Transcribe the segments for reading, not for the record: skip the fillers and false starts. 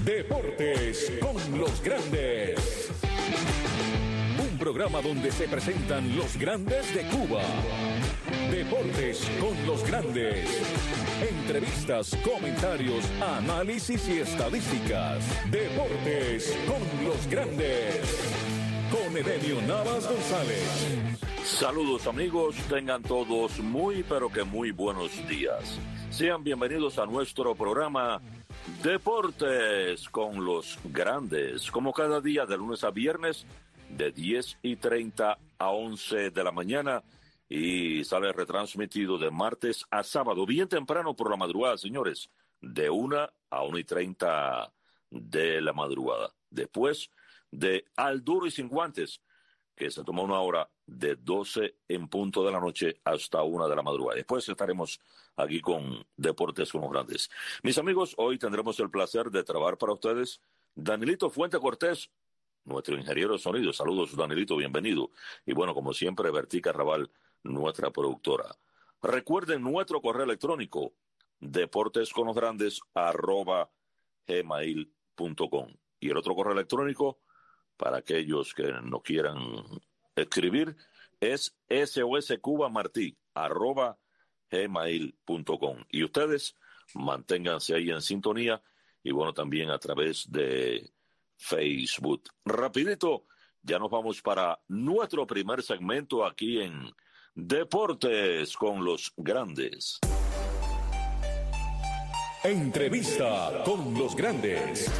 Deportes con los grandes. Un programa donde se presentan los grandes de Cuba. Deportes con los grandes. Entrevistas, comentarios, análisis y estadísticas. Deportes con los grandes. Con Edenio Navas González. Saludos amigos, tengan todos muy pero que muy buenos días. Sean bienvenidos a nuestro programa Deportes con los grandes, como cada día de lunes a viernes de 10:30 a 11 de la mañana y sale retransmitido de martes a sábado, bien temprano por la madrugada, señores, de 1 a 1:30 de la madrugada. Después de Al Duro y Sin Guantes, que se toma una hora de 12 en punto de la noche hasta 1 de la madrugada. Después estaremos aquí con Deportes con los Grandes. Mis amigos, hoy tendremos el placer de trabajar para ustedes Danilito Fuente Cortés, nuestro ingeniero de sonido. Saludos, Danilito, bienvenido. Y bueno, como siempre, Bertica Raval, nuestra productora. Recuerden nuestro correo electrónico, deportesconlosgrandes@gmail.com. Y el otro correo electrónico, para aquellos que no quieran escribir, es soscubamartí@gmail.com. Y ustedes manténganse ahí en sintonía y bueno, también a través de Facebook. Rapidito, ya nos vamos para nuestro primer segmento aquí en Deportes con los Grandes. Entrevista con los grandes.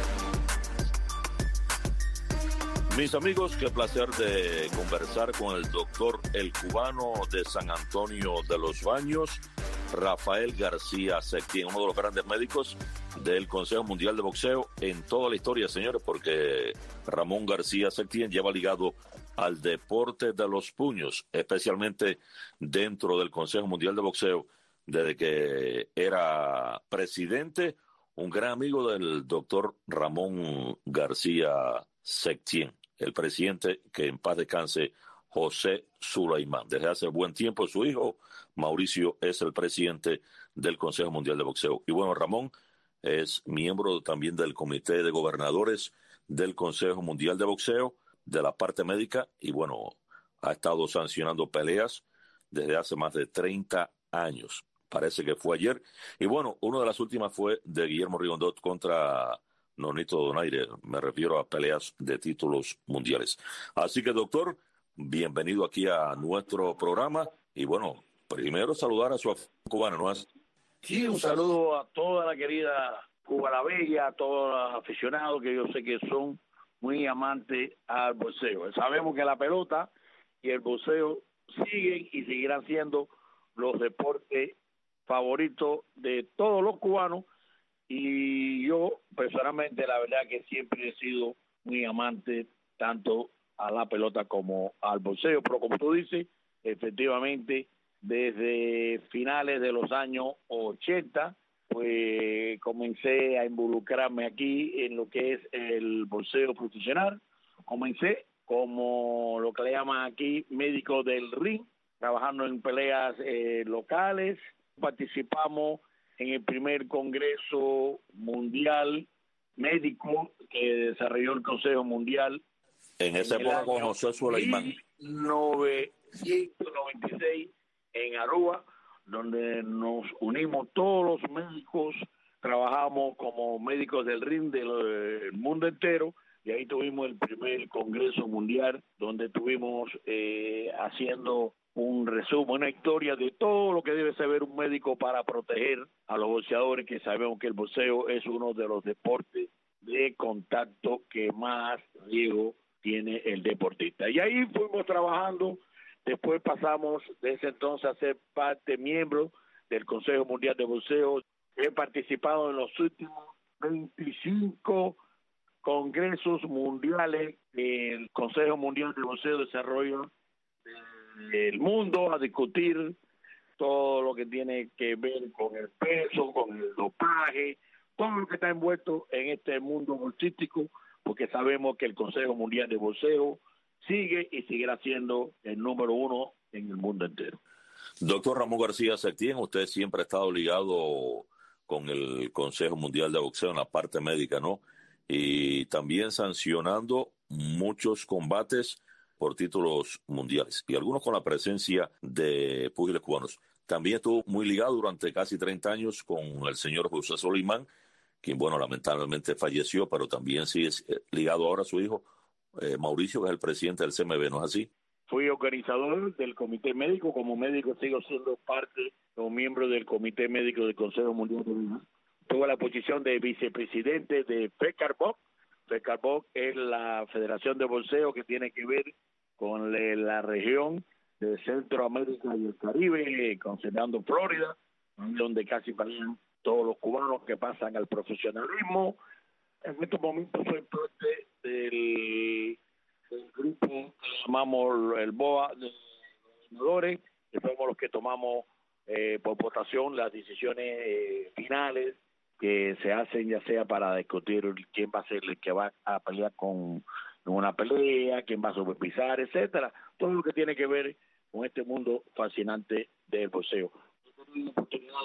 Mis amigos, qué placer de conversar con el doctor, el cubano de San Antonio de los Baños, Rafael García Sectín, uno de los grandes médicos del Consejo Mundial de Boxeo en toda la historia, señores, porque Ramón García Sectín lleva ligado al deporte de los puños, especialmente dentro del Consejo Mundial de Boxeo, desde que era presidente, un gran amigo del doctor Ramón García Sectín, el presidente, que en paz descanse, José Sulaimán. Desde hace buen tiempo su hijo, Mauricio, es el presidente del Consejo Mundial de Boxeo. Y bueno, Ramón es miembro también del Comité de Gobernadores del Consejo Mundial de Boxeo, de la parte médica, y bueno, ha estado sancionando peleas desde hace más de 30 años. Parece que fue ayer. Y bueno, una de las últimas fue de Guillermo Rigondot contra Nonito Donaire. Me refiero a peleas de títulos mundiales. Así que, doctor, bienvenido aquí a nuestro programa. Y bueno, primero saludar a su cubana, ¿no es? Sí, un saludo a toda la querida Cuba la Bella, a todos los aficionados que yo sé que son muy amantes al boxeo. Sabemos que la pelota y el boxeo siguen y seguirán siendo los deportes favoritos de todos los cubanos. Y yo, personalmente, la verdad que siempre he sido muy amante tanto a la pelota como al boxeo. Pero como tú dices, efectivamente, desde finales de los años 80, pues comencé a involucrarme aquí en lo que es el boxeo profesional. Comencé como lo que le llaman aquí médico del ring, trabajando en peleas locales. Participamos en el primer Congreso Mundial Médico que desarrolló el Consejo Mundial. En esa época con José Sulaimán. 1996 en Aruba, donde nos unimos todos los médicos, trabajamos como médicos del ring del mundo entero, y ahí tuvimos el primer Congreso Mundial, donde estuvimos haciendo un resumen, una historia de todo lo que debe saber un médico para proteger a los boxeadores, que sabemos que el boxeo es uno de los deportes de contacto que más riesgo tiene el deportista. Y ahí fuimos trabajando. Después pasamos de ese entonces a ser miembro del Consejo Mundial de Boxeo. He participado en los últimos 25 congresos mundiales que el Consejo Mundial de Boxeo desarrolla el mundo, a discutir todo lo que tiene que ver con el peso, con el dopaje, todo lo que está envuelto en este mundo boxístico, porque sabemos que el Consejo Mundial de Boxeo sigue y seguirá siendo el número uno en el mundo entero. Doctor Ramón García Sectín, usted siempre ha estado ligado con el Consejo Mundial de Boxeo en la parte médica, ¿no? y también sancionando muchos combates por títulos mundiales y algunos con la presencia de púgiles cubanos. También estuvo muy ligado durante casi 30 años con el señor José Solimán, quien, bueno, lamentablemente falleció, pero también sigue ligado ahora a su hijo, Mauricio, que es el presidente del CMB, ¿no es así? Fui organizador del comité médico, como médico sigo siendo parte o miembro del comité médico del Consejo Mundial de Vida. Tuve la posición de vicepresidente de FECARBOC. FECARBOC es la federación de boxeo que tiene que ver con la región de Centroamérica y el Caribe, considerando Florida, donde casi pasan todos los cubanos que pasan al profesionalismo. En estos momentos soy parte del grupo que llamamos el BOA de gobernadores, que somos los que tomamos por votación las decisiones finales que se hacen, ya sea para discutir quién va a ser el que va a pelear con una pelea, quién va a supervisar, etcétera, todo lo que tiene que ver con este mundo fascinante del boxeo. Tuve la oportunidad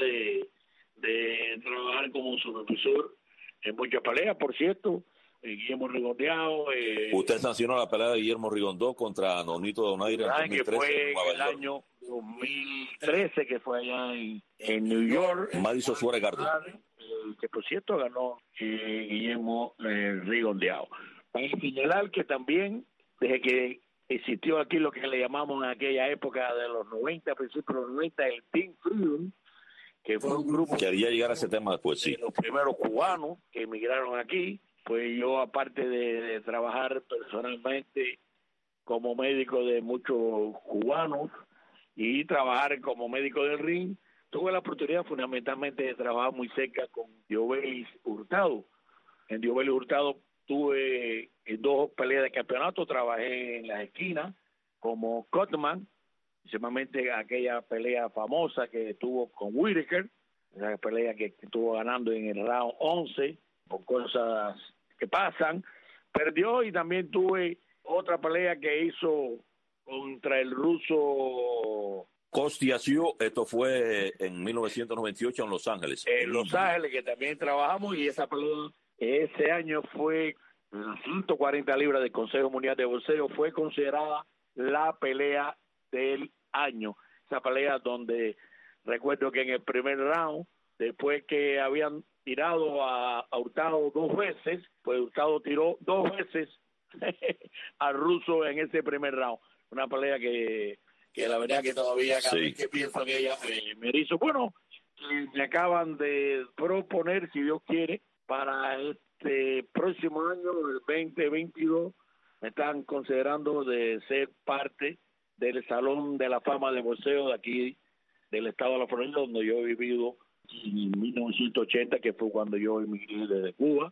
de trabajar como supervisor en muchas peleas, por cierto. Guillermo Rigondeado. Usted sancionó la pelea de Guillermo Rigondó contra Nonito Donaire en 2013 que fue en Nueva el York. año 2013, que fue allá en New York. Madison Suárez Garden. Que por cierto ganó Guillermo Rigondeado. Para señalar que también, desde que existió aquí lo que le llamamos en aquella época de los 90, principios de los 90, el Team Freedom, que fue un grupo... Quería llegar a ese tema después, sí. De los primeros cubanos que emigraron aquí. Pues yo, aparte de trabajar personalmente como médico de muchos cubanos y trabajar como médico del ring, tuve la oportunidad fundamentalmente de trabajar muy cerca con Diobelis Hurtado. En Diobelis Hurtado tuve 2 peleas de campeonato, trabajé en las esquinas como Cutman, precisamente aquella pelea famosa que tuvo con Whitaker, esa pelea que estuvo ganando en el round 11 por cosas que pasan, perdió, y también tuve otra pelea que hizo contra el ruso Kostiasiu. Esto fue en 1998 en Los Ángeles. En Los Ángeles, que también trabajamos, y esa pelea ese año fue 140 libras del Consejo Mundial de Boxeo, fue considerada la pelea del año. Esa pelea donde recuerdo que en el primer round, después que habían tirado a Hurtado 2 veces, pues Hurtado tiró 2 veces al ruso en ese primer round. Una pelea que la verdad que todavía cada vez que pienso en ella me erizo. Bueno, me acaban de proponer, si Dios quiere, para este próximo año, el 2022, me están considerando de ser parte del Salón de la Fama de Boxeo de aquí, del estado de la Florida, donde yo he vivido en 1980, que fue cuando yo emigré desde Cuba,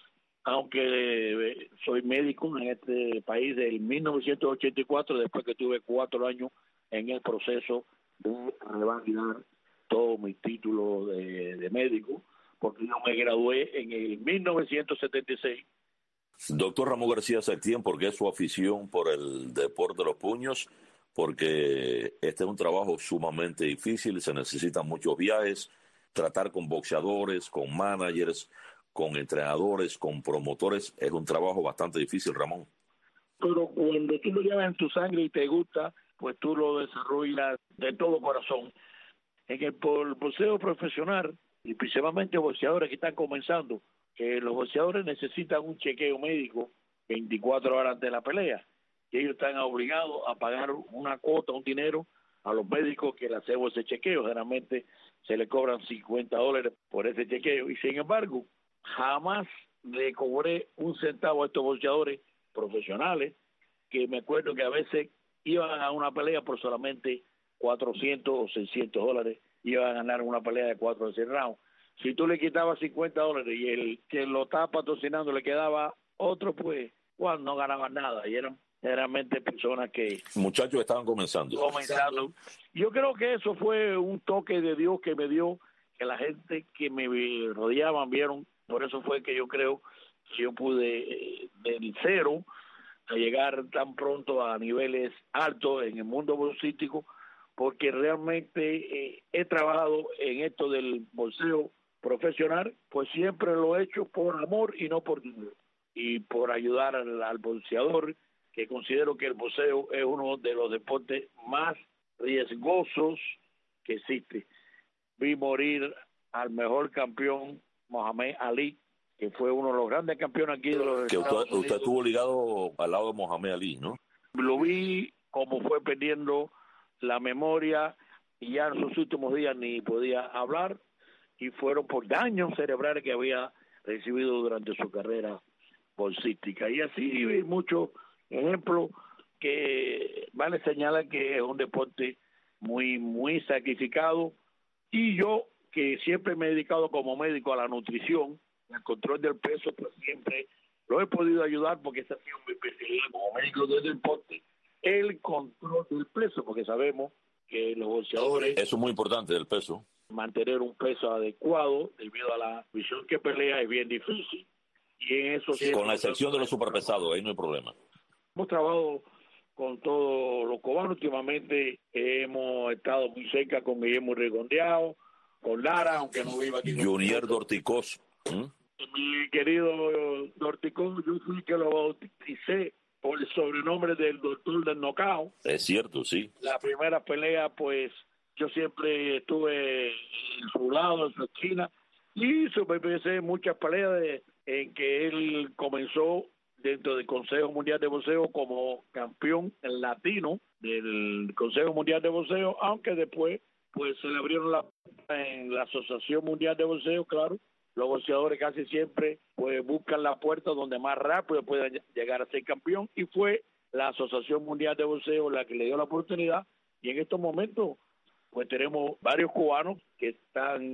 aunque soy médico en este país del 1984, después que tuve 4 años en el proceso de revalidar todos mis títulos de médico, porque yo me gradué en el 1976. Doctor Ramón García Septién, ¿por qué es su afición por el deporte de los puños? Porque este es un trabajo sumamente difícil, se necesitan muchos viajes, tratar con boxeadores, con managers, con entrenadores, con promotores, es un trabajo bastante difícil, Ramón. Pero cuando tú lo llevas en tu sangre y te gusta, pues tú lo desarrollas de todo corazón. En el boxeo profesional, y principalmente boxeadores que están comenzando, los boxeadores necesitan un chequeo médico 24 horas antes de la pelea, y ellos están obligados a pagar una cuota, un dinero a los médicos que le hacemos ese chequeo. Generalmente se le cobran $50 por ese chequeo, y sin embargo jamás le cobré un centavo a estos boxeadores profesionales, que me acuerdo que a veces iban a una pelea por solamente $400 o $600, iban a ganar una pelea de 4 o 6 rounds. Si tú le quitabas $50 y el que lo estaba patrocinando le quedaba otro, pues no ganaban nada, y eran realmente personas que... Muchachos estaban comenzando. Yo creo que eso fue un toque de Dios que me dio, que la gente que me rodeaban vieron. Por eso fue que yo creo que yo pude del cero a llegar tan pronto a niveles altos en el mundo boxístico, porque realmente he trabajado en esto del boxeo profesional, pues siempre lo he hecho por amor y no por dinero. Y por ayudar al boxeador, que considero que el boxeo es uno de los deportes más riesgosos que existe. Vi morir al mejor campeón, Mohamed Ali, que fue uno de los grandes campeones aquí de los Que Estados Unidos. usted estuvo ligado al lado de Mohamed Ali, ¿no? Lo vi como fue perdiendo la memoria y ya en sus últimos días ni podía hablar, y fueron por daños cerebrales que había recibido durante su carrera bolsística. Y así hay muchos ejemplos que van a señalar que es un deporte muy sacrificado, y yo, que siempre me he dedicado como médico a la nutrición, al control del peso, pues siempre lo he podido ayudar, porque esa ha sido mi especialidad como médico del deporte, el control del peso, porque sabemos que los boxeadores... Eso es muy importante, el peso. Mantener un peso adecuado debido a la visión que pelea es bien difícil, y en eso... Con la excepción de los superpesados, ahí no hay problema. Hemos trabajado con todos los cubanos. Últimamente hemos estado muy cerca con Guillermo Rigondeado, con Lara, aunque no viva aquí. Junior Dorticós. Mi querido Dorticós, yo fui que lo bauticé por el sobrenombre del doctor del knockout. Es cierto, sí. La primera pelea, pues, yo siempre estuve en su lado, en su esquina, y supervisé muchas peleas en que él comenzó dentro del Consejo Mundial de Boxeo como campeón latino del Consejo Mundial de Boxeo, aunque después pues se le abrieron en la Asociación Mundial de Boxeo. Claro, los boxeadores casi siempre pues buscan la puerta donde más rápido puedan llegar a ser campeón, y fue la Asociación Mundial de Boxeo la que le dio la oportunidad, y en estos momentos pues tenemos varios cubanos que están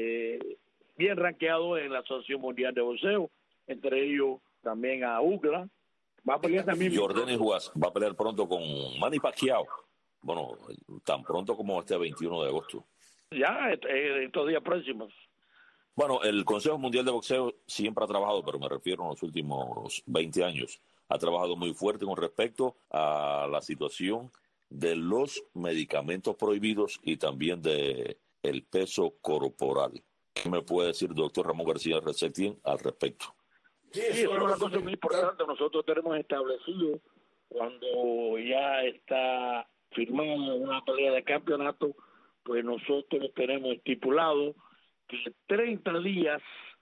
bien rankeados en la Asociación Mundial de Boxeo, entre ellos también a Ugla. Va a pelear también Jordan Juárez va a pelear pronto con Manny Pacquiao. Bueno, tan pronto como este 21 de agosto. Ya, estos días próximos. Bueno, el Consejo Mundial de Boxeo siempre ha trabajado, pero me refiero a los últimos 20 años, ha trabajado muy fuerte con respecto a la situación de los medicamentos prohibidos y también de el peso corporal. ¿Qué me puede decir el doctor Ramón García Resectien al respecto? Sí, eso es una cosa muy importante. Nosotros tenemos establecido, cuando ya está firmada una pelea de campeonato, pues nosotros tenemos estipulado que 30 días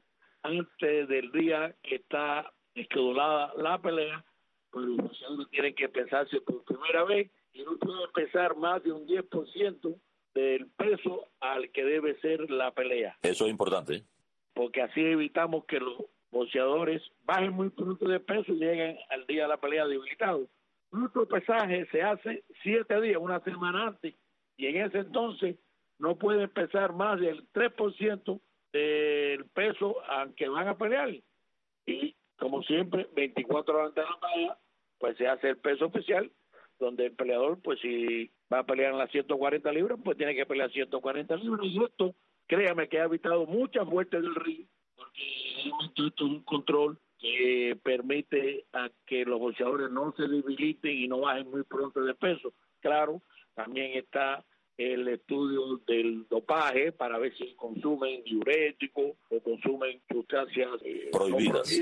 antes del día que está esquedulada la pelea, pues los boxeadores tienen que pesarse por primera vez, y no pueden pesar más de un 10% del peso al que debe ser la pelea. Eso es importante, ¿eh? Porque así evitamos que los boxeadores bajen muy pronto de peso y lleguen al día de la pelea debilitados. Nuestro pesaje se hace 7 días, una semana antes, y en ese entonces no pueden pesar más del 3% del peso al que van a pelear. Y, como siempre, 24 horas antes de la pelea, pues se hace el peso oficial, donde el peleador, pues si va a pelear en las 140 libras, pues tiene que pelear 140 libras. Y esto, créame que ha evitado muchas muertes del ring, porque esto es un control que permite a que los boxeadores no se debiliten y no bajen muy pronto de peso. Claro, también está el estudio del dopaje para ver si consumen diuréticos o consumen sustancias prohibidas,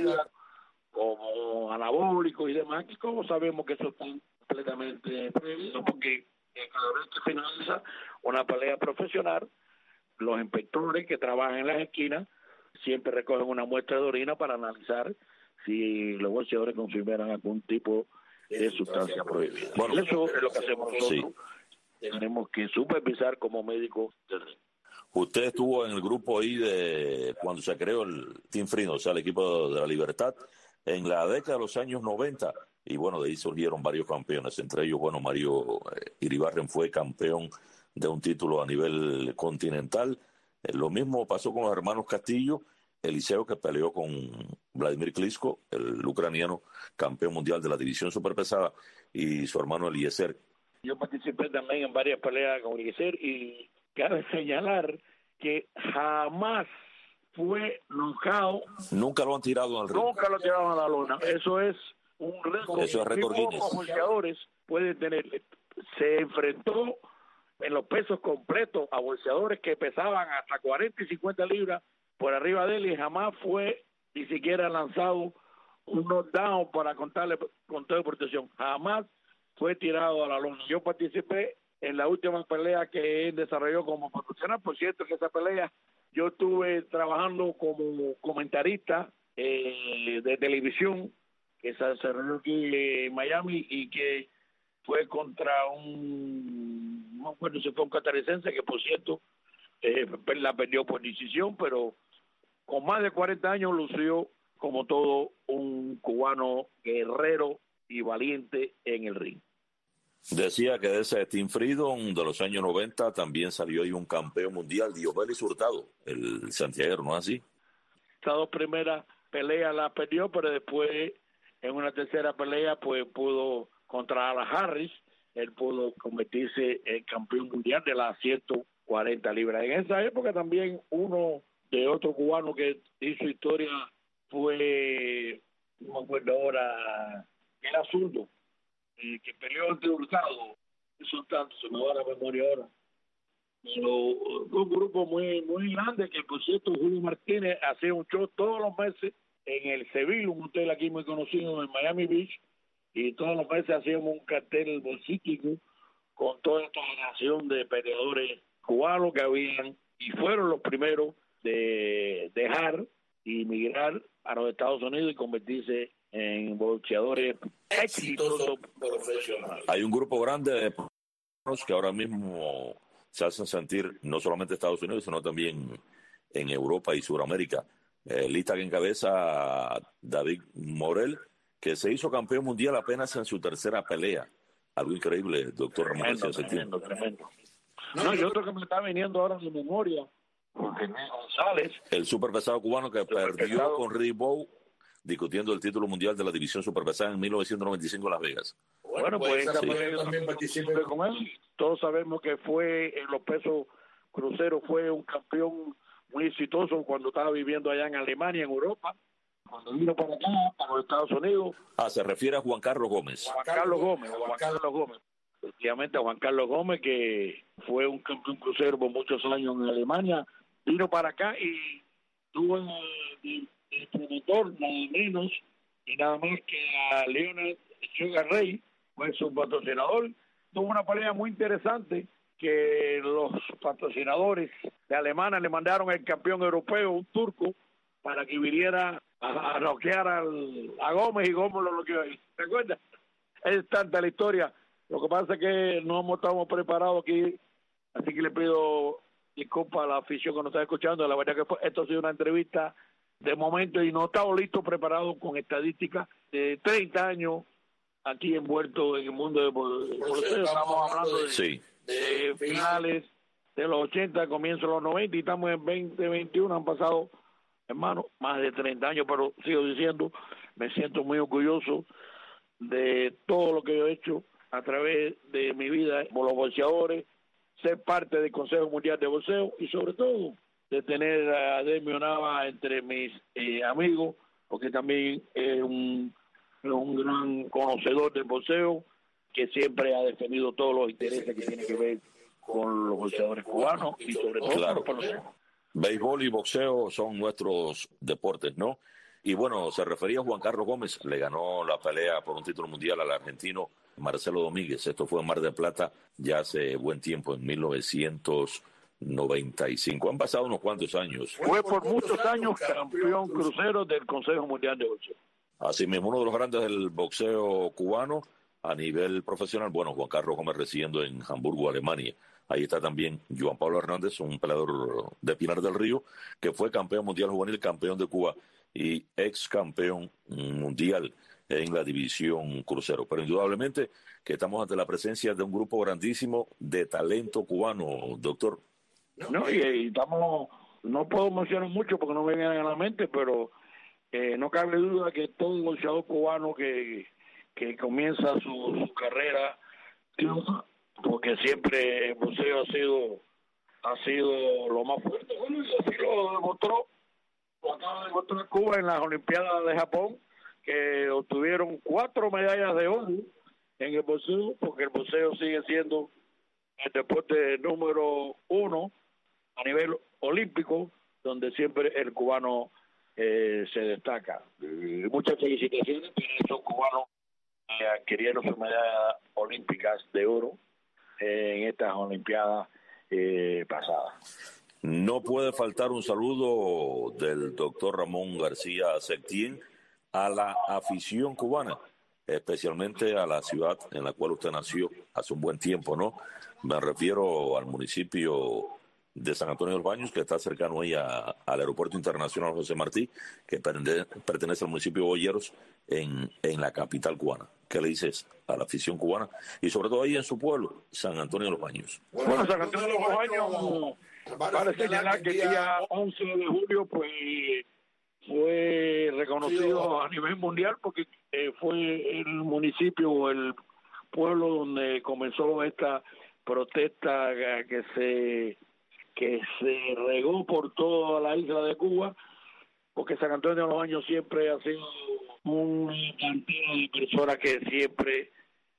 como anabólicos y demás, y como sabemos que eso está completamente prohibido, porque cada vez que finaliza una pelea profesional, los inspectores que trabajan en las esquinas siempre recogen una muestra de orina para analizar si los boxeadores consumieran algún tipo de sustancia prohibida. Bueno, eso es lo que hacemos nosotros. Sí. Tenemos que supervisar como médicos del ring. Usted estuvo en el grupo ahí de cuando se creó el Team Frino, o sea, el equipo de la Libertad, en la década de los años 90, y bueno, de ahí surgieron varios campeones, entre ellos, bueno, Mario Iribarren fue campeón de un título a nivel continental. Lo mismo pasó con los hermanos Castillo, Eliseo, que peleó con Vladimir Klitschko, el ucraniano campeón mundial de la división superpesada, y su hermano Eliezer. Yo participé también en varias peleas con Eliezer, y cabe señalar que jamás fue knockout. Nunca lo han tirado al ring. Nunca lo tiraron a la lona. Eso es un récord. Eso es récord Guinness. Pocos boxeadores pueden tener. Se enfrentó en los pesos completos a boxeadores que pesaban hasta 40 y 50 libras por arriba de él y jamás fue ni siquiera lanzado un knockdown para contarle conteo de protección. Jamás fue tirado a la lona. Yo participé en la última pelea que él desarrolló como profesional. Por cierto, que esa pelea yo estuve trabajando como comentarista de televisión que se desarrolló aquí en Miami y que fue contra no me acuerdo si fue un costarricense que, por cierto, la perdió por decisión, pero con más de 40 años lució como todo un cubano guerrero y valiente en el ring. Decía que de ese Team Freedom de los años 90 también salió ahí un campeón mundial, Diomelis Hurtado, el santiaguero, ¿no es así? Estas dos primeras peleas las perdió, pero después en una tercera pelea pues pudo contra Alan Harris, él pudo convertirse en campeón mundial de las 140 libras. En esa época también uno de otro cubano que hizo historia fue, no me acuerdo ahora, era zurdo, que peleó ante Hurtado, eso tanto, se me va la memoria ahora. Pero un grupo muy grande que, por cierto, Julio Martínez hacía un show todos los meses en el Seville, un hotel aquí muy conocido en Miami Beach, y todos los meses hacíamos un cartel bolsístico con toda esta generación de peleadores cubanos que habían y fueron los primeros de dejar y migrar a los Estados Unidos y convertirse en boxeadores exitosos profesionales. Hay un grupo grande de personas que ahora mismo se hacen sentir no solamente en Estados Unidos, sino también en Europa y Sudamérica. Lista que encabeza David Morel, que se hizo campeón mundial apenas en su tercera pelea. Algo increíble, doctor Ramón. Tremendo. No, y otro que me está viniendo ahora de memoria, René González. El superpesado cubano que perdió con Ricky Bowe discutiendo el título mundial de la división superpesada en 1995 en Las Vegas. Bueno, pues esa pelea también participé con él. Todos sabemos que fue en los pesos cruceros, fue un campeón muy exitoso cuando estaba viviendo allá en Alemania, en Europa. Cuando vino para acá, para los Estados Unidos. Se refiere a Juan Carlos Gómez. Juan Carlos Gómez. Efectivamente, a Juan Carlos Gómez, que fue un campeón crucero por muchos años en Alemania, vino para acá y tuvo el promotor, nada menos y nada más que a Leonard Sugar Ray, fue su patrocinador. Tuvo una pelea muy interesante que los patrocinadores de Alemania le mandaron el campeón europeo, un turco, para que viniera a noquear a Gómez, y Gómez lo noqueó ahí. ¿Te acuerdas? Es tanta la historia. Lo que pasa es que no estamos preparados aquí, así que le pido disculpas a la afición que nos está escuchando. La verdad que esto ha sido una entrevista de momento y no estamos listos, preparados con estadísticas de 30 años aquí envueltos en el mundo de boxeo. Estamos hablando de finales de los 80, comienzos de los 90 y estamos en 2021. Han pasado, hermano, más de 30 años, pero sigo diciendo, me siento muy orgulloso de todo lo que yo he hecho a través de mi vida por los boxeadores, ser parte del Consejo Mundial de Boxeo y sobre todo de tener a Demio Nava entre mis amigos, porque también es un gran conocedor del boxeo que siempre ha defendido todos los intereses que tienen que ver con los boxeadores cubanos y sobre todo por los... Béisbol y boxeo son nuestros deportes, ¿no? Y bueno, se refería a Juan Carlos Gómez, le ganó la pelea por un título mundial al argentino Marcelo Domínguez. Esto fue en Mar del Plata ya hace buen tiempo, en 1995. Han pasado unos cuantos años. Fue por muchos años campeón crucero del Consejo Mundial de Boxeo. Así mismo, uno de los grandes del boxeo cubano a nivel profesional, bueno, Juan Carlos Gómez residiendo en Hamburgo, Alemania. Ahí está también Juan Pablo Hernández, un peleador de Pinar del Río, que fue campeón mundial juvenil, campeón de Cuba y ex campeón mundial en la división crucero. Pero indudablemente que estamos ante la presencia de un grupo grandísimo de talento cubano, doctor. No, y estamos, no puedo mencionar mucho porque no me vienen a la mente, pero no cabe duda que todo boxeador cubano que comienza su carrera, porque siempre el boxeo ha sido lo más fuerte. Bueno, y así lo demostró Cuba en las Olimpiadas de Japón, que obtuvieron 4 medallas de oro en el boxeo, porque el boxeo sigue siendo el deporte número 1 a nivel olímpico, donde siempre el cubano se destaca. Muchas felicitaciones para estos cubanos que adquirieron sus medallas olímpicas de oro en estas Olimpiadas pasadas. No puede faltar un saludo del doctor Ramón García Septién a la afición cubana, especialmente a la ciudad en la cual usted nació hace un buen tiempo, ¿no? Me refiero al municipio de San Antonio de los Baños, que está cercano ahí al Aeropuerto Internacional José Martí, que pertenece al municipio de Boyeros, en la capital cubana. ¿Qué le dices a la afición cubana? Y sobre todo ahí en su pueblo, San Antonio de los Baños. Bueno, San Antonio de los Baños, para señalar que el día 11 de julio pues fue reconocido a nivel mundial porque fue el municipio o el pueblo donde comenzó esta protesta que se regó por toda la isla de Cuba, porque San Antonio de los Baños siempre ha sido una cantidad de personas que siempre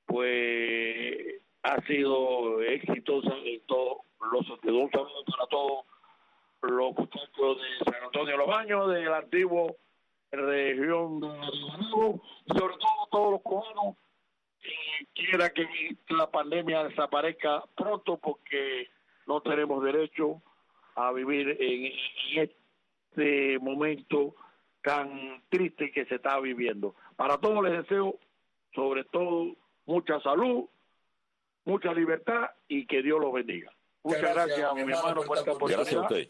pues ha sido exitosa en todos los sentidos. Un saludo para todos los muchachos de San Antonio de los Baños, de la antigua región de Río, y sobre todo todos los cubanos que quiera que la pandemia desaparezca pronto, porque no tenemos derecho a vivir en este momento tan triste que se está viviendo. Para todos les deseo, sobre todo, mucha salud, mucha libertad y que Dios los bendiga. Muchas gracias, mi hermano, por esta oportunidad. Gracias a usted.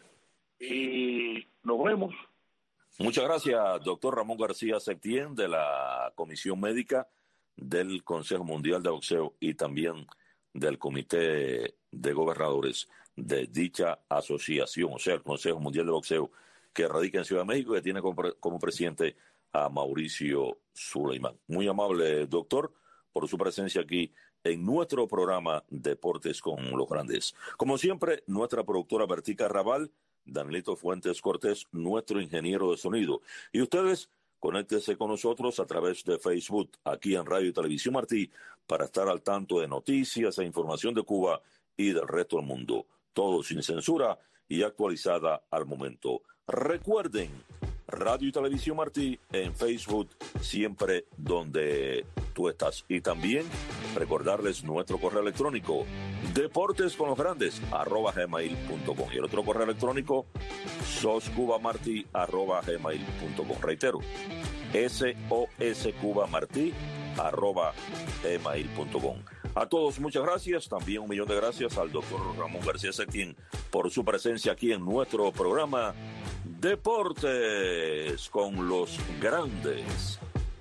Y nos vemos. Muchas gracias, doctor Ramón García Septién, de la Comisión Médica del Consejo Mundial de Boxeo y también del Comité de Gobernadores de dicha asociación, o sea, el Consejo Mundial de Boxeo, que radica en Ciudad de México y que tiene como presidente a Mauricio Suleimán. Muy amable, doctor, por su presencia aquí en nuestro programa Deportes con los Grandes. Como siempre, nuestra productora Bertica Raval, Danilito Fuentes Cortés, nuestro ingeniero de sonido. Y ustedes, conéctense con nosotros a través de Facebook, aquí en Radio y Televisión Martí, para estar al tanto de noticias e información de Cuba y del resto del mundo. Todo sin censura y actualizada al momento. Recuerden, Radio y Televisión Martí en Facebook, siempre donde tú estás. Y también recordarles nuestro correo electrónico, deportesconlosgrandes@gmail.com, y el otro correo electrónico, soscubamarti@gmail.com. Reitero, soscubamarti@gmail.com. A todos muchas gracias, también 1.000.000 de gracias al doctor Ramón García Septién por su presencia aquí en nuestro programa Deportes con los Grandes.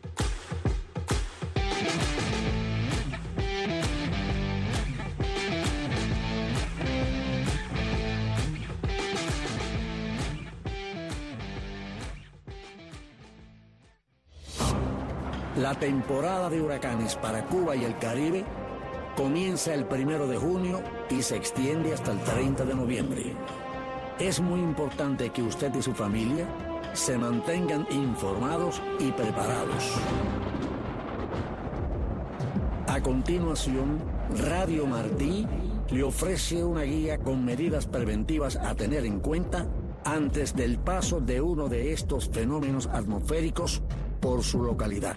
La temporada de huracanes para Cuba y el Caribe comienza el 1 de junio y se extiende hasta el 30 de noviembre. Es muy importante que usted y su familia se mantengan informados y preparados. A continuación, Radio Martí le ofrece una guía con medidas preventivas a tener en cuenta antes del paso de uno de estos fenómenos atmosféricos por su localidad.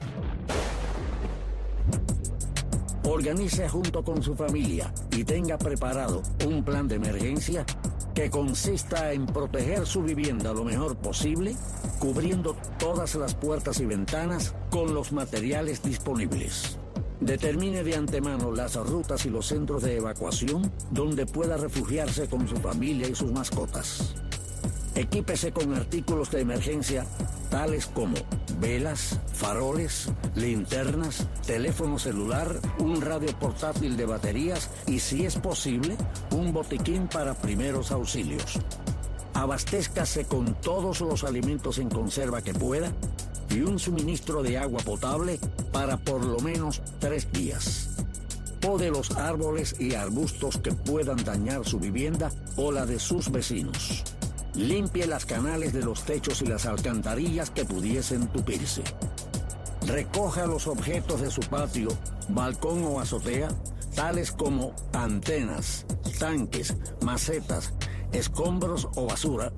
Organice junto con su familia y tenga preparado un plan de emergencia que consista en proteger su vivienda lo mejor posible, cubriendo todas las puertas y ventanas con los materiales disponibles. Determine de antemano las rutas y los centros de evacuación donde pueda refugiarse con su familia y sus mascotas. Equípese con artículos de emergencia tales como velas, faroles, linternas, teléfono celular, un radio portátil de baterías y, si es posible, un botiquín para primeros auxilios. Abastézcase con todos los alimentos en conserva que pueda y un suministro de agua potable para por lo menos 3 días. Pode los árboles y arbustos que puedan dañar su vivienda o la de sus vecinos. Limpie las canales de los techos y las alcantarillas que pudiesen tupirse. Recoja los objetos de su patio, balcón o azotea, tales como antenas, tanques, macetas, escombros o basura,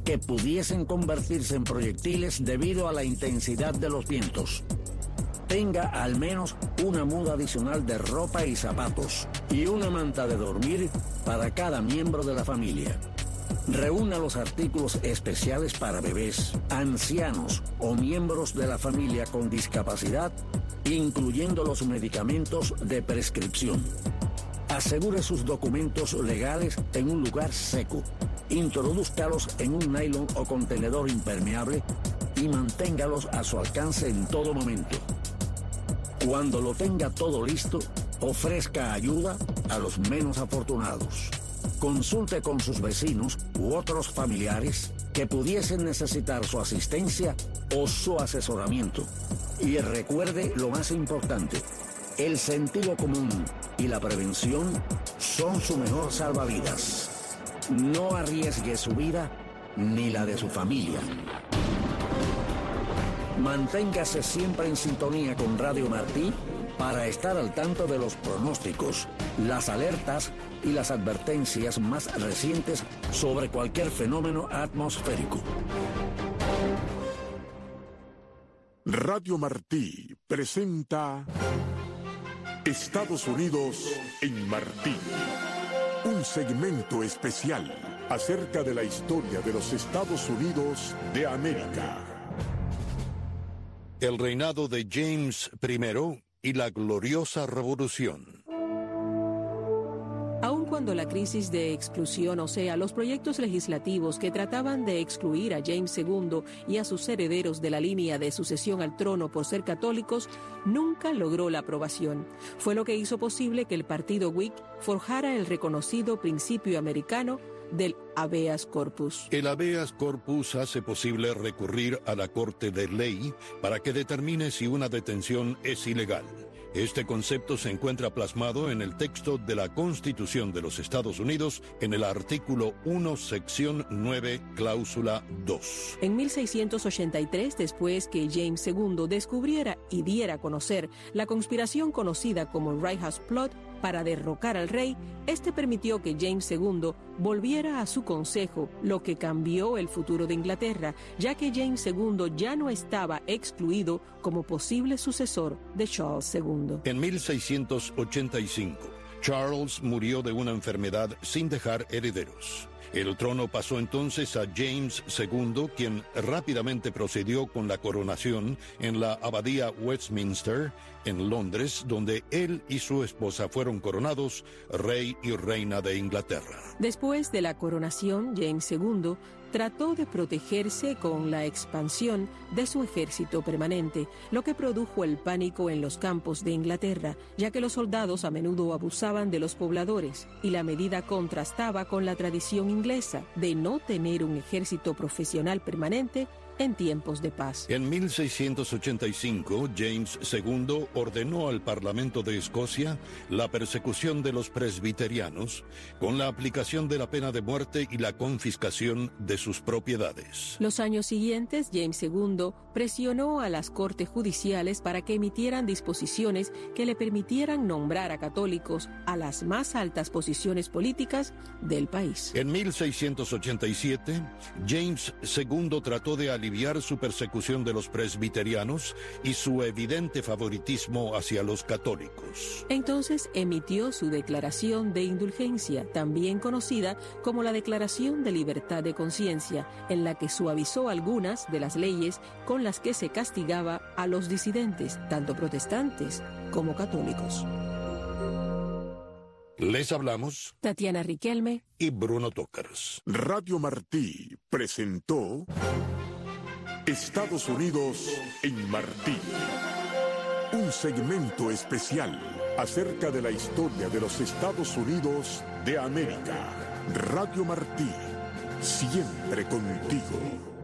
que pudiesen convertirse en proyectiles debido a la intensidad de los vientos. Tenga al menos una muda adicional de ropa y zapatos y una manta de dormir para cada miembro de la familia. Reúna los artículos especiales para bebés, ancianos o miembros de la familia con discapacidad, incluyendo los medicamentos de prescripción. Asegure sus documentos legales en un lugar seco. Introdúzcalos en un nylon o contenedor impermeable y manténgalos a su alcance en todo momento. Cuando lo tenga todo listo, ofrezca ayuda a los menos afortunados. Consulte con sus vecinos u otros familiares que pudiesen necesitar su asistencia o su asesoramiento. Y recuerde lo más importante, el sentido común y la prevención son su mejor salvavidas. No arriesgue su vida ni la de su familia. Manténgase siempre en sintonía con Radio Martí para estar al tanto de los pronósticos, las alertas y las advertencias más recientes sobre cualquier fenómeno atmosférico. Radio Martí presenta Estados Unidos en Martí. Un segmento especial acerca de la historia de los Estados Unidos de América. El reinado de James I y la gloriosa revolución. Aun cuando la crisis de exclusión, o sea, los proyectos legislativos que trataban de excluir a James II y a sus herederos de la línea de sucesión al trono por ser católicos, nunca logró la aprobación. Fue lo que hizo posible que el partido Whig forjara el reconocido principio americano del habeas corpus. El habeas corpus hace posible recurrir a la Corte de Ley para que determine si una detención es ilegal. Este concepto se encuentra plasmado en el texto de la Constitución de los Estados Unidos en el artículo 1, sección 9, cláusula 2. En 1683, después que James II descubriera y diera a conocer la conspiración conocida como Right House Plot para derrocar al rey, este permitió que James II volviera a su consejo, lo que cambió el futuro de Inglaterra, ya que James II ya no estaba excluido como posible sucesor de Charles II. En 1685, Charles murió de una enfermedad sin dejar herederos. El trono pasó entonces a James II, quien rápidamente procedió con la coronación en la abadía Westminster, en Londres, donde él y su esposa fueron coronados rey y reina de Inglaterra. Después de la coronación, James II trató de protegerse con la expansión de su ejército permanente, lo que produjo el pánico en los campos de Inglaterra, ya que los soldados a menudo abusaban de los pobladores, y la medida contrastaba con la tradición inglesa de no tener un ejército profesional permanente en tiempos de paz. En 1685, James II ordenó al Parlamento de Escocia la persecución de los presbiterianos con la aplicación de la pena de muerte y la confiscación de sus propiedades. Los años siguientes, James II presionó a las cortes judiciales para que emitieran disposiciones que le permitieran nombrar a católicos a las más altas posiciones políticas del país. En 1687, James II trató de aliviar su persecución de los presbiterianos y su evidente favoritismo hacia los católicos. Entonces emitió su declaración de indulgencia, también conocida como la Declaración de Libertad de Conciencia, en la que suavizó algunas de las leyes con las que se castigaba a los disidentes, tanto protestantes como católicos. Les hablamos Tatiana Riquelme y Bruno Tócars. Radio Martí presentó Estados Unidos en Martí. Un segmento especial acerca de la historia de los Estados Unidos de América. Radio Martí, siempre contigo.